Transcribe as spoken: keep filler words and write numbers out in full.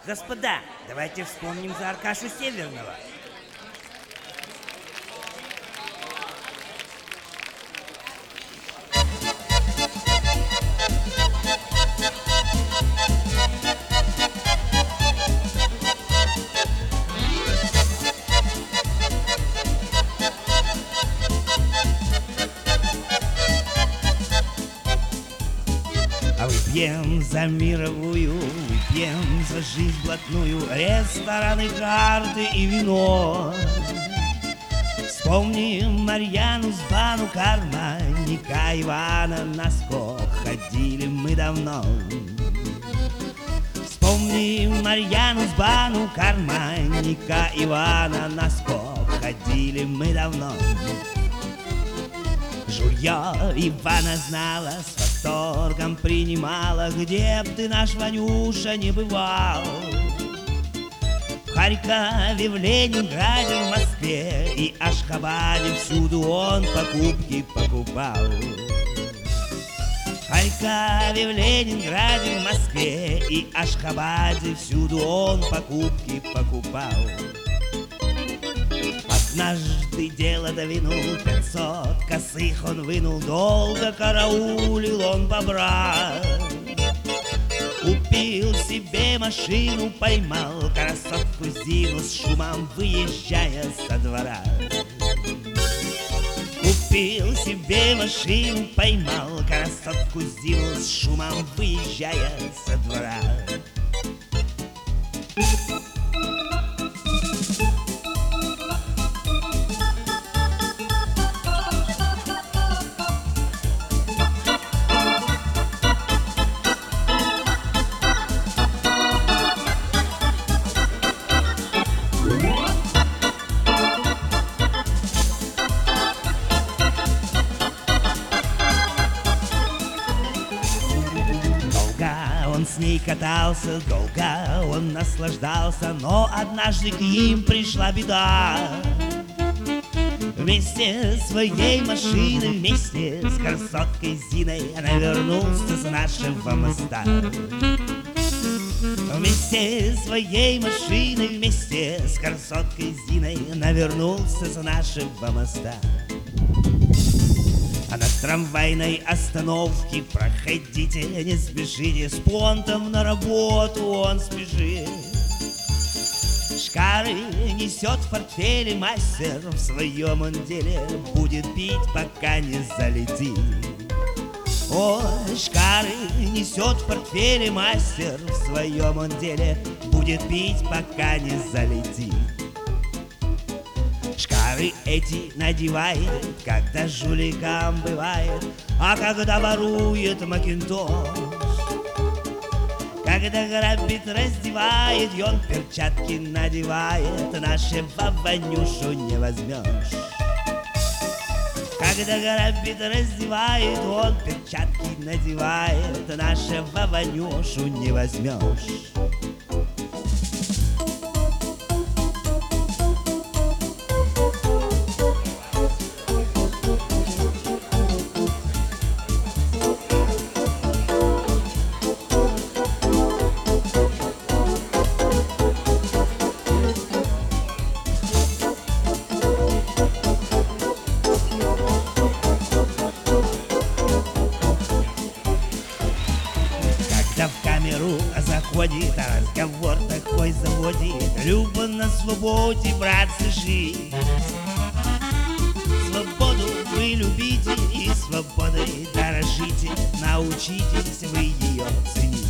Господа, давайте вспомним за Аркашу Северного. А выпьем за мировую, выпьем за жизнь блатную, рестораны, карты и вино. Вспомним Марьяну Збану, карманника Ивана, на скок ходили мы давно. Вспомним Марьяну Збану, карманника Ивана, на скок ходили мы давно. Жульё Ивана знала, с восторгом принимала, где б ты, наш Ванюша, не бывал. В Харькове, в Ленинграде, в Москве и Ашхабаде всюду он покупки покупал. В Харькове, в Ленинграде, в Москве и Ашхабаде всюду он покупки покупал. Однажды дело довинул, пятьсот косых он вынул, долго караулил он бобра. Купил себе машину, поймал красотку Зину, с шумом выезжая со двора. Купил себе машину, поймал красотку Зину, с шумом выезжая со двора. Он с ней катался, долго он наслаждался, но однажды к ним пришла беда. Вместе с своей машиной, вместе с красоткой Зиной она вернулся с нашего моста. Вместе с своей машиной, вместе с красоткой Зиной она вернулся с нашего моста. А на трамвайной остановке проходите, не спешите, с понтом на работу он спешит. Шкары несет в портфеле мастер, в своем он деле будет пить, пока не залетит. Ой, шкары несет в портфеле мастер, в своем он деле будет пить, пока не залетит. Шкары эти надевает, когда жуликам бывает, а когда ворует макинтош. Когда грабит, раздевает, и он перчатки надевает, нашего Ванюшу не возьмешь. Когда грабит, раздевает, он перчатки надевает, нашего Ванюшу не возьмешь. В камеру заходит, а разговор такой заводит: Люба на свободе, братцы, жить. Свободу вы любите и свободой дорожите, научитесь вы ее ценить.